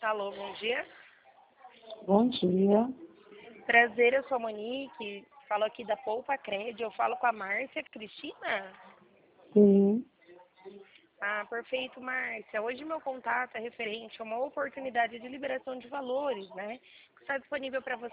Alô, bom dia. Bom dia. Prazer, eu sou a Monique, falo aqui da Poupa Cred, eu falo com a Márcia Cristina. Sim. Ah, perfeito, Márcia. Hoje meu contato é referente a uma oportunidade de liberação de valores, né? Que está disponível para você